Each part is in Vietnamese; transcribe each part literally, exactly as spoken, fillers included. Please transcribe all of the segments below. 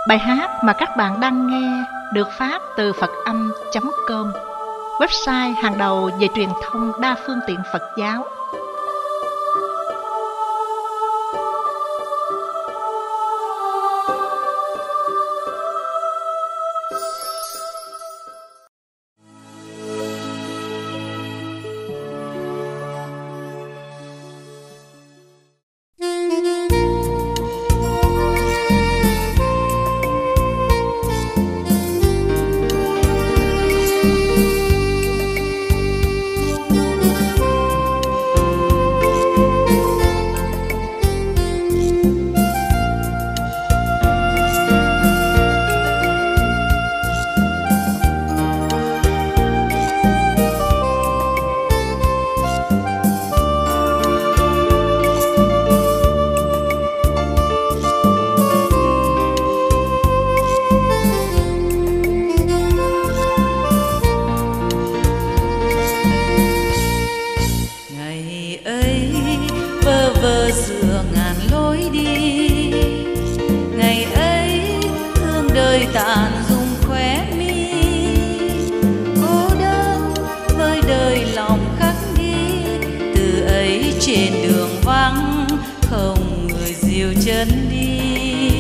Bài hát mà các bạn đang nghe được phát từ phật âm chấm com, website hàng đầu về truyền thông đa phương tiện Phật giáo. Tàn dung khóe mi, cô đơn với đời lòng khắc ghi. Từ ấy trên đường vắng không người dìu chân đi.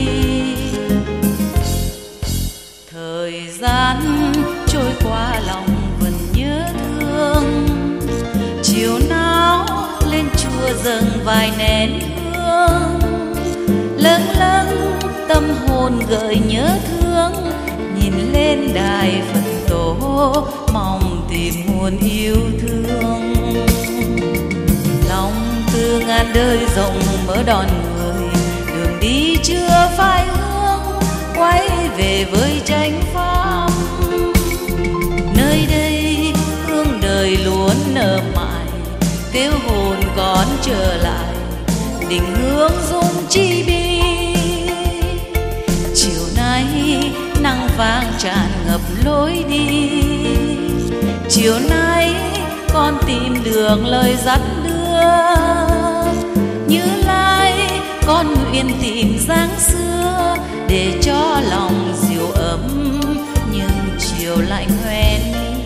Thời gian trôi qua lòng vẫn nhớ thương. Chiều nào lên chùa dâng vài nén hương, lâng lâng tâm hồn gợi nhớ thương. Nhìn lên đài Phật tổ mong tìm nguồn yêu thương. Lòng từ ngàn đời rộng mở đón người, đường đi chưa phai hương, quay về với chánh pháp. Nơi đây hương đời luôn nở mãi, tiêu hồn còn trở lại, định hướng dung chi bi. Chiều nay nắng vàng tràn ngập lối đi. Chiều nay con tìm đường lời dắt đưa. Như Lai con nguyện tìm dáng xưa, để cho lòng dịu ấm nhưng chiều lạnh hoen.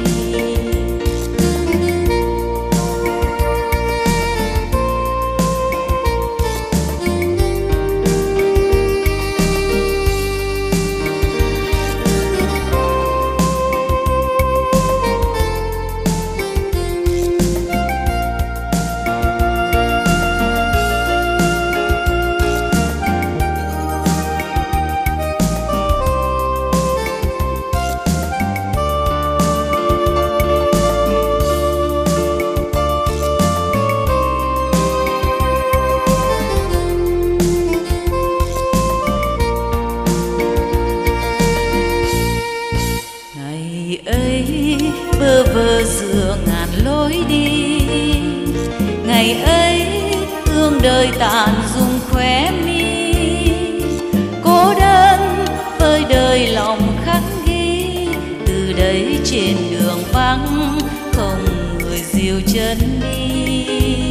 Bơ vơ giữa ngàn lối đi. Ngày ấy hương đời tàn dung khóe mi, cô đơn với đời lòng khắc ghi. Từ đấy trên đường vắng không người dìu chân đi.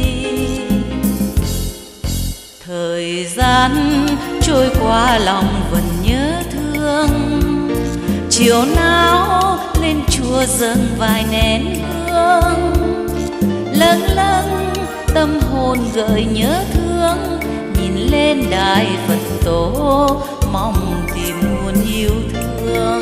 Thời gian trôi qua lòng vẫn nhớ thương. Chiều nào lên chùa dâng vài nén hương, lâng lâng tâm hồn gợi nhớ thương. Nhìn lên đài Phật tổ mong tìm nguồn yêu thương.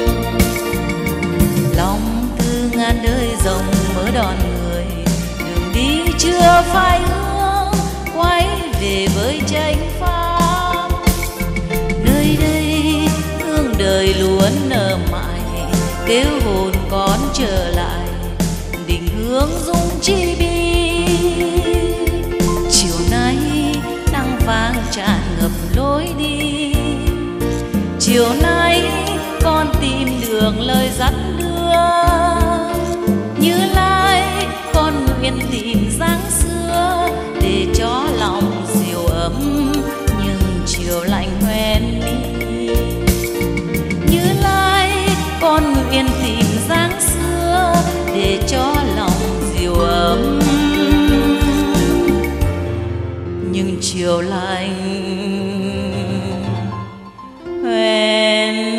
Lòng từ ngàn đời rộng mở đón người, đường đi chưa phai hương, quay về với chánh pháp. Nơi đây hương đời luôn nở mãi, kêu hồn con trở lại, định hướng dung chi bi. Chiều nay nắng vàng tràn ngập lối đi. Chiều nay con tìm đường lời dắt đưa. Như Lai con nguyện tìm dáng xưa, để cho lòng dịu ấm nhưng chiều lạnh hoen đi. Như Lai con nguyện tìm dáng xưa, để cho lòng dịu ấm nhưng chiều lạnh hoen